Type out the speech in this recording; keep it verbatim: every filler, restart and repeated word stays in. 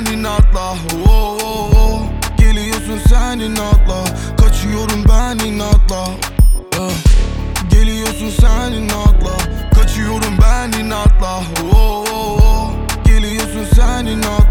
ben inatla. oh, oh, oh. Geliyorsun sen inatla, kaçıyorum ben inatla. uh. Geliyorsun sen inatla, kaçıyorum ben inatla. oh, oh, oh. Geliyorsun sen inatla.